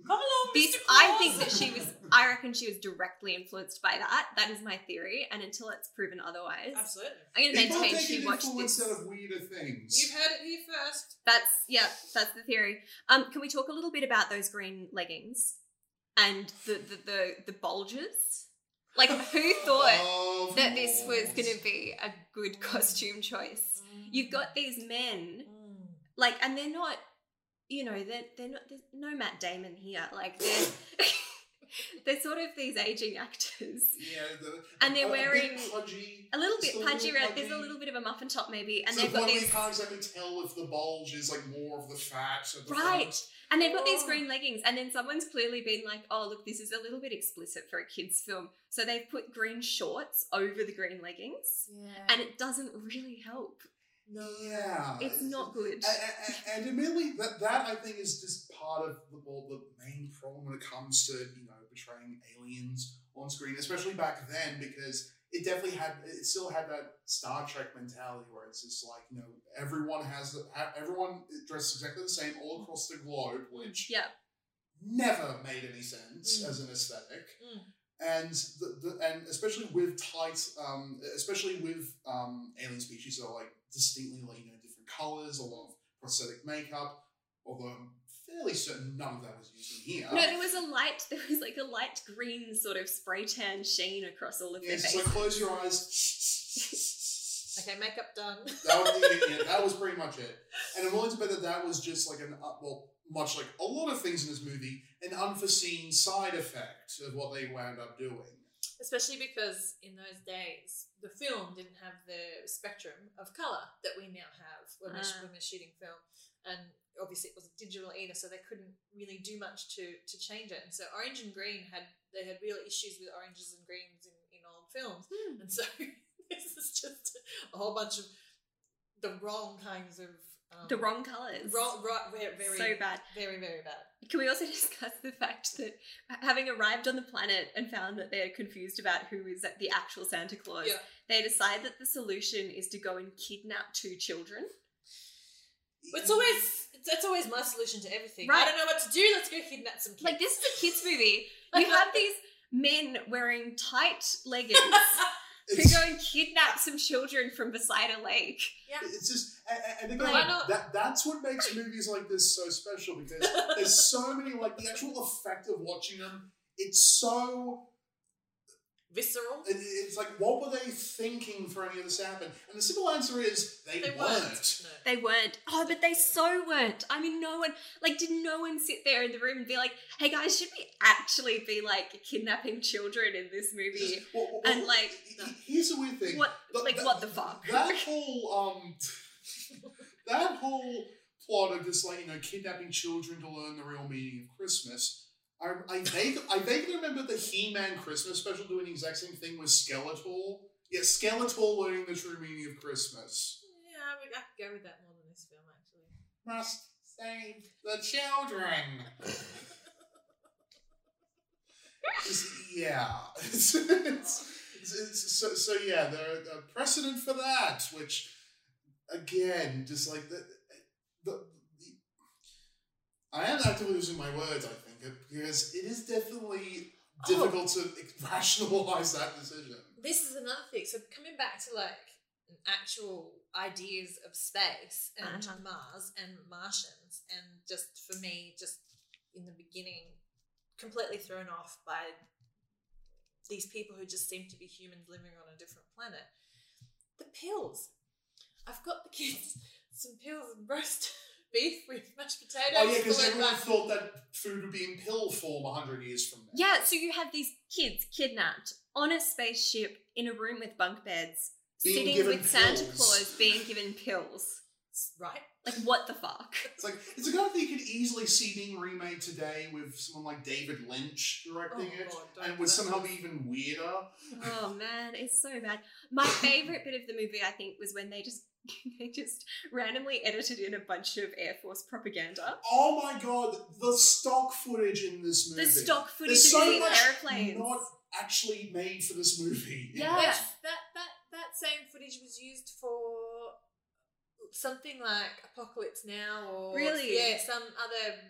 Come along, This, Mr. I Claus. think that I reckon she was directly influenced by that. That is my theory, and until it's proven otherwise, Absolutely. I'm going to People maintain take she an watched influence this. out of weirder things. You've heard it here first. That's the theory. Can we talk a little bit about those green leggings and the bulges? Like, who thought that this was going to be a good costume choice? You've got these men, like, and they're not, you know, they're not. There's no Matt Damon here. Like, they're sort of these aging actors. Yeah, and they're wearing a little bit pudgy. There's a little bit of a muffin top maybe, and so they've got you these. can't exactly tell if the bulge is like more of the fat. At the Right. front. And they've got these green leggings, and then someone's clearly been like, oh, look, this is a little bit explicit for a kid's film. So they've put green shorts over the green leggings, and it doesn't really help. No. Yeah. It's not good. And admittedly, that I think is just part of the main problem when it comes to, you know, portraying aliens on screen, especially back then, because it still had that Star Trek mentality where it's just like, you know, everyone dressed exactly the same all across the globe, which never made any sense as an aesthetic. And and especially with especially with alien species that are like distinctly, like, you know, different colors, a lot of prosthetic makeup, although I'm fairly certain none of that was used in here. No, there was like a light green sort of spray tan sheen across all of their It's faces. like close your eyes. Okay, makeup done. That was pretty much it. And I'm willing to bet that was just like much like a lot of things in this movie, an unforeseen side effect of what they wound up doing. Especially because in those days, the film didn't have the spectrum of colour that we now have when we're shooting film. And obviously it wasn't digital either, so they couldn't really do much to change it. And so orange and green had real issues with oranges and greens in old films. And so this is just a whole bunch of the wrong kinds of... the wrong colours. Very, so bad. Very, very bad. Can we also discuss the fact that having arrived on the planet and found that they're confused about who is the actual Santa Claus, they decide that the solution is to go and kidnap 2 children? It's always my solution to everything. Right. I don't know what to do. Let's go kidnap some kids. Like, this is a kids' movie. You have these men wearing tight leggings who go and kidnap some children from beside a lake. Yeah. It's just, and again, that's what makes movies like this so special, because there's so many, like, the actual effect of watching them, it's so... visceral. It's like, what were they thinking for any of this to happen? And the simple answer is they weren't. No. They weren't. Oh, but they so weren't. I mean, did no one sit there in the room and be like, hey guys, should we actually be like kidnapping children in this movie? And like, here's the weird thing. What the fuck? That whole plot of just, like, you know, kidnapping children to learn the real meaning of Christmas. I vaguely remember the He-Man Christmas special doing the exact same thing with Skeletor. Yeah, Skeletor learning the true meaning of Christmas. Yeah, I mean, I could go with that more than this film, actually. Must save the children. So yeah, there's a precedent for that, which, again, just like I am actively losing my words, I think, because it is definitely difficult to rationalize that decision. This is another thing. So coming back to, like, actual ideas of space and Mars and Martians, and just for me, just in the beginning, completely thrown off by these people who just seem to be humans living on a different planet. The pills. I've got the kids some pills and roast beef with mashed potatoes. Oh yeah, because everyone thought that food would be in pill form 100 years from now. Yeah, so you have these kids kidnapped on a spaceship in a room with bunk beds, sitting with Santa Claus being given pills. Right? Like, what the fuck? It's a kind of thing you could easily see being remade today with someone like David Lynch directing it, and would somehow be even weirder. Oh man, it's so bad. My favourite bit of the movie, I think, was when they just randomly edited in a bunch of Air Force propaganda. Oh my god, the stock footage in this movie. The stock footage There's of so these much airplanes. not actually made for this movie. Yeah. That same footage was used for something like Apocalypse Now, or really, some other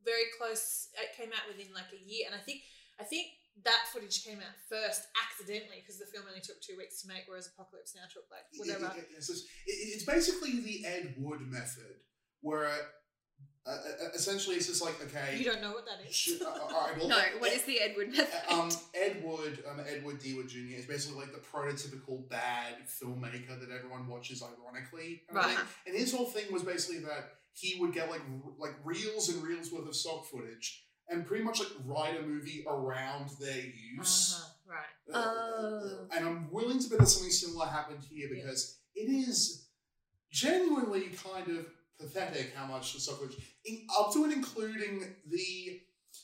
very close. It came out within like a year, and I think that footage came out first accidentally because the film only took 2 weeks to make, whereas Apocalypse Now took like whatever. It's basically the Ed Wood method, where essentially it's just like, okay, you don't know what that is. All right, well, no, what is the Ed Wood method? Edward D. Wood Jr. is basically like the prototypical bad filmmaker that everyone watches ironically. Right. And his whole thing was basically that he would get like reels and reels worth of stock footage and pretty much like write a movie around their use. Right. And I'm willing to bet that something similar happened here because it is genuinely kind of pathetic how much the stock footage, up to and including the,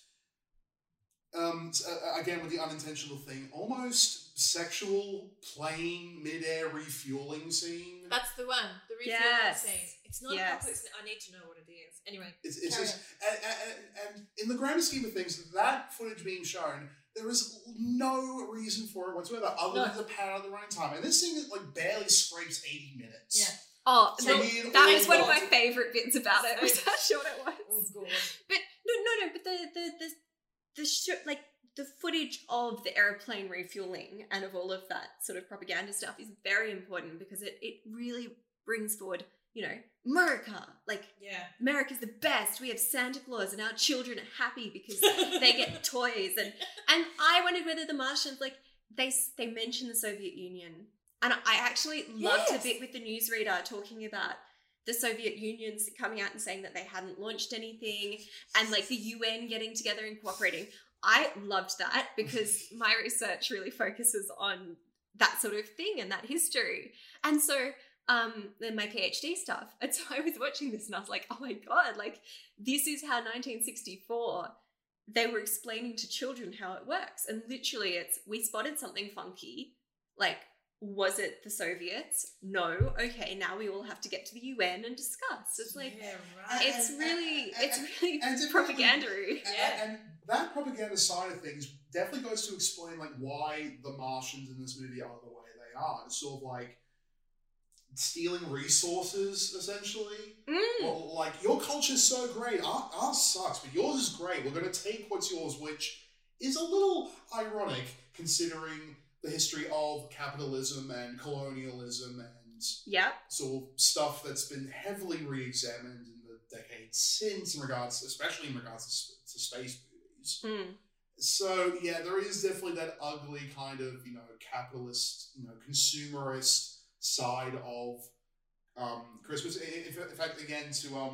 again with the unintentional thing, almost sexual plane mid-air refueling scene. That's the one, the refueling scene. It's not Apocalypse Now. I need to know what it is. Anyway, it's just, and in the grand scheme of things, that footage being shown, there is no reason for it whatsoever other than to pad out the running time. And this thing like barely scrapes 80 minutes. Yeah. Oh, that is one of my favourite bits about it. Was how short it was. But no. But the footage of the airplane refueling and of all of that sort of propaganda stuff is very important because it really brings forward, America. America's the best. We have Santa Claus and our children are happy because they get toys. And I wondered whether the Martians, they mention the Soviet Union. And I actually loved a bit with the newsreader talking about the Soviet Union coming out and saying that they hadn't launched anything and the UN getting together and cooperating. I loved that because my research really focuses on that sort of thing and that history. And so then my PhD stuff. And so I was watching this and I was like, oh my God, this is how 1964, they were explaining to children how it works. And literally we spotted something funky, was it the Soviets? No. Okay, now we all have to get to the UN and discuss. It's it's really propaganda-y. And that propaganda side of things definitely goes to explain why the Martians in this movie are the way they are. It's sort of stealing resources, essentially. Well, your culture's so great. Ours sucks, but yours is great. We're going to take what's yours, which is a little ironic considering the history of capitalism and colonialism and sort of stuff that's been heavily re-examined in the decades since, especially in regards to space movies. So yeah, there is definitely that ugly kind of capitalist, consumerist side of Christmas. In fact, again,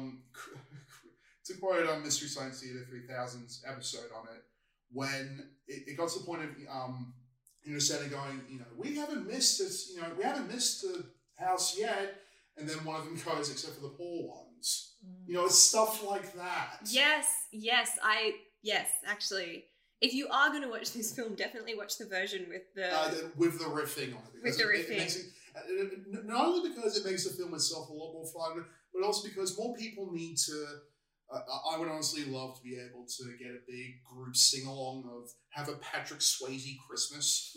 to quote Mystery Science Theater 3000's episode on it, when it got to the point of Santa going, we haven't missed this, we haven't missed the house yet, and then one of them goes, except for the poor ones. It's stuff like that. Yes, actually. If you are going to watch this film, definitely watch the version with the riffing on it. With the riffing. Not only because it makes the film itself a lot more fun, but also because more people need to. I would honestly love to be able to get a big group sing-along of have a Patrick Swayze Christmas.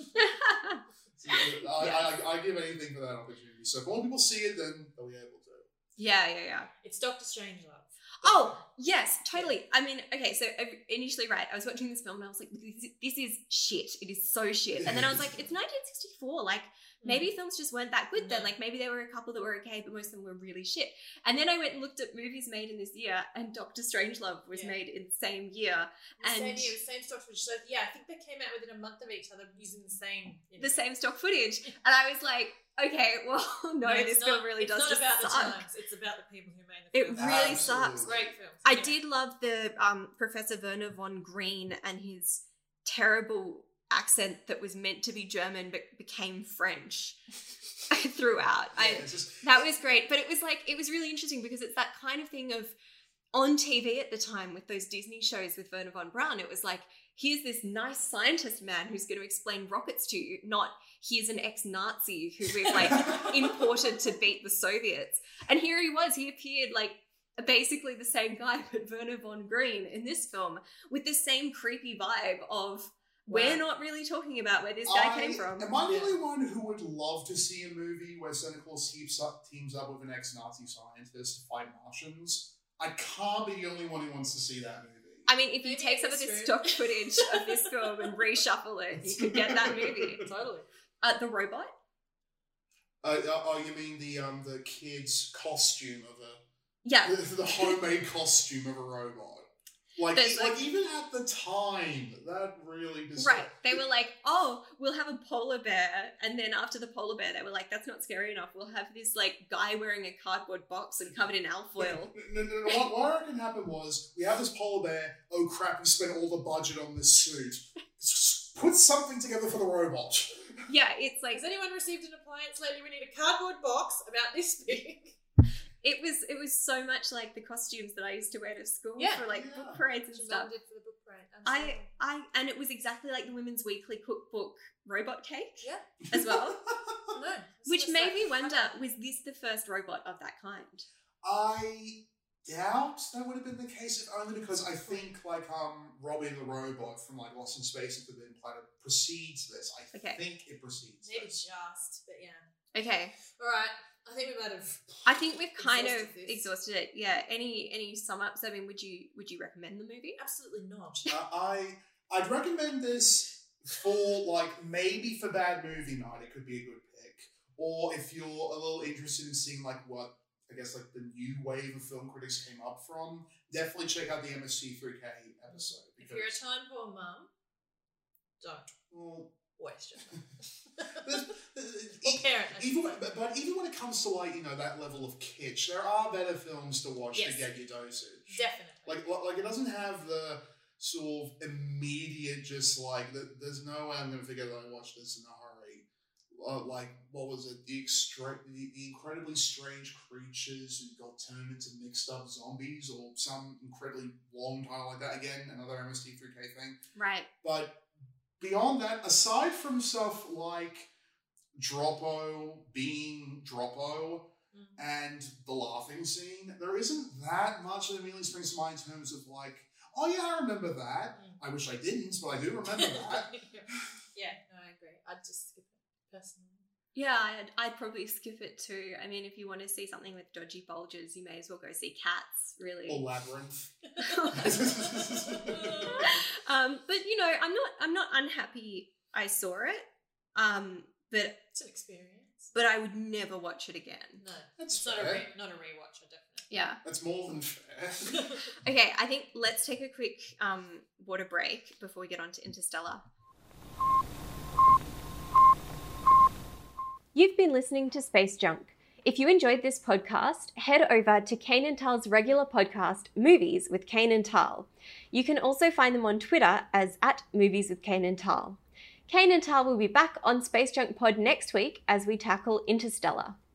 I give anything for that opportunity. So if more people see it, then they'll be able to. Yeah. It's Dr. Strangelove. Oh, yes, totally. I mean, okay, so initially, right, I was watching this film and I was like, this is shit. It is so shit. And then I was like, it's 1964. Maybe films just weren't that good then. Maybe there were a couple that were okay, but most of them were really shit. And then I went and looked at movies made in this year, and Dr. Strangelove was made in the same year. Same stock footage. So yeah, I think they came out within a month of each other using the same... The same stock footage. And I was like, okay, well, this film really does just suck. It's not about the times. It's about the people who made the film. It really sucks. Great films. I did love the Professor Werner von Green and his terrible accent that was meant to be German but became French throughout. That was great. But it was really interesting because it's that kind of thing of on TV at the time with those Disney shows with Werner von Braun, it was here's this nice scientist man who's going to explain rockets to you, not here's an ex-Nazi who we've imported to beat the Soviets. And here he was, he appeared basically the same guy, but Werner von Green in this film with the same creepy vibe of we're not really talking about where this guy came from. Am I the only one who would love to see a movie where Santa Claus teams up with an ex-Nazi scientist to fight Martians? I can't be the only one who wants to see that movie. I mean, if you take some of this stock footage of this film and reshuffle it, you could get that movie. Totally. The Robot? You mean the kid's costume of a... Yeah. The homemade costume of a robot. Like even at the time, that really... Right. They were like, oh, we'll have a polar bear. And then after the polar bear, they were like, that's not scary enough. We'll have this, like, guy wearing a cardboard box and covered in alfoil. No. What I reckon happened was, we have this polar bear, oh crap, we spent all the budget on this suit. Put something together for the robot. Yeah, it's like... Has anyone received an appliance lately? We need a cardboard box about this big. It was so much like the costumes that I used to wear to school for book parades and stuff. Did for the book parade. And it was exactly like the Women's Weekly cookbook robot cake. Yeah. As well. No. Which made me wonder, was this the first robot of that kind? I doubt that would have been the case, if only because I think Robbie the Robot from Lost in Space and Forbidden Planet precedes this. I think it precedes Maybe this. just, but yeah. Okay. All right. I think we might have. I think we've kind of exhausted it. Yeah. Any sum ups? I mean, would you recommend the movie? Absolutely not. I'd recommend this for maybe for bad movie night. It could be a good pick. Or if you're a little interested in seeing what I guess the new wave of film critics came up from, definitely check out the MST3K episode. If you're a time poor mum, don't waste your time. But even when it comes to that level of kitsch, there are better films to watch to get your dosage. Definitely. It doesn't have the sort of immediate there's no way I'm going to forget that I watched this in a hurry. What was it? The incredibly strange creatures who got turned into mixed up zombies, or some incredibly long title like that. Again, another MST3K thing. Right. But beyond that, aside from stuff like Droppo being Droppo and the laughing scene, there isn't that much that immediately springs to mind in terms of oh yeah, I remember that. I wish I didn't, but I do remember that. Yeah, no, I agree. I'd just skip it personally. Yeah, I'd probably skip it too. I mean, if you want to see something with dodgy bulges, you may as well go see Cats, really. Or Labyrinth. But I'm not unhappy I saw it. But it's an experience. But I would never watch it again. No, that's not a rewatcher, definitely. Yeah, that's more than fair. Okay, I think let's take a quick water break before we get on to Interstellar. You've been listening to Space Junk. If you enjoyed this podcast, head over to Kane and Tal's regular podcast, Movies with Kane and Tal. You can also find them on Twitter as @Movies with Kane and Tal. Kane and Tal will be back on Space Junk Pod next week as we tackle Interstellar.